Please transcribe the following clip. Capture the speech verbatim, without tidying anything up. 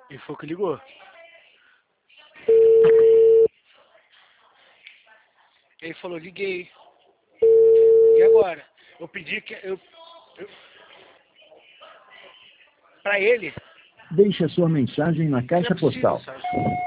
Ele foi que ligou. Ele falou, liguei. E agora? Eu pedi que... Eu, eu, pra ele... Deixe a sua mensagem na Não é caixa possível, postal. sabe?